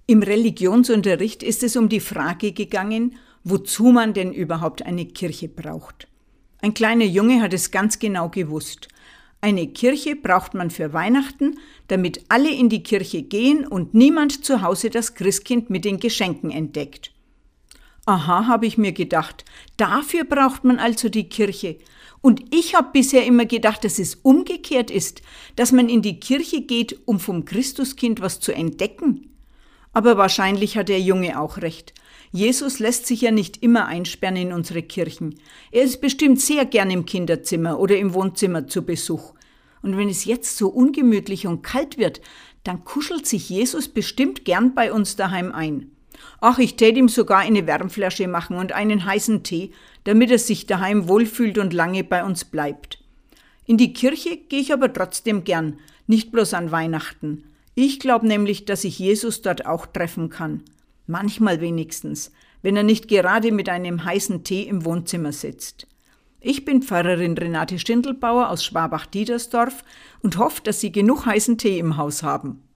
Im Religionsunterricht ist es um die Frage gegangen, wozu man denn überhaupt eine Kirche braucht. Ein kleiner Junge hat es ganz genau gewusst. Eine Kirche braucht man für Weihnachten, damit alle in die Kirche gehen und niemand zu Hause das Christkind mit den Geschenken entdeckt. Aha, habe ich mir gedacht, dafür braucht man also die Kirche. Und ich habe bisher immer gedacht, dass es umgekehrt ist, dass man in die Kirche geht, um vom Christuskind was zu entdecken. Aber wahrscheinlich hat der Junge auch recht. Jesus lässt sich ja nicht immer einsperren in unsere Kirchen. Er ist bestimmt sehr gern im Kinderzimmer oder im Wohnzimmer zu Besuch. Und wenn es jetzt so ungemütlich und kalt wird, dann kuschelt sich Jesus bestimmt gern bei uns daheim ein. Ach, ich tät ihm sogar eine Wärmflasche machen und einen heißen Tee, damit er sich daheim wohlfühlt und lange bei uns bleibt. In die Kirche gehe ich aber trotzdem gern, nicht bloß an Weihnachten. Ich glaube nämlich, dass ich Jesus dort auch treffen kann. Manchmal wenigstens, wenn er nicht gerade mit einem heißen Tee im Wohnzimmer sitzt. Ich bin Pfarrerin Renate Stindelbauer aus Schwabach-Diedersdorf und hoffe, dass Sie genug heißen Tee im Haus haben.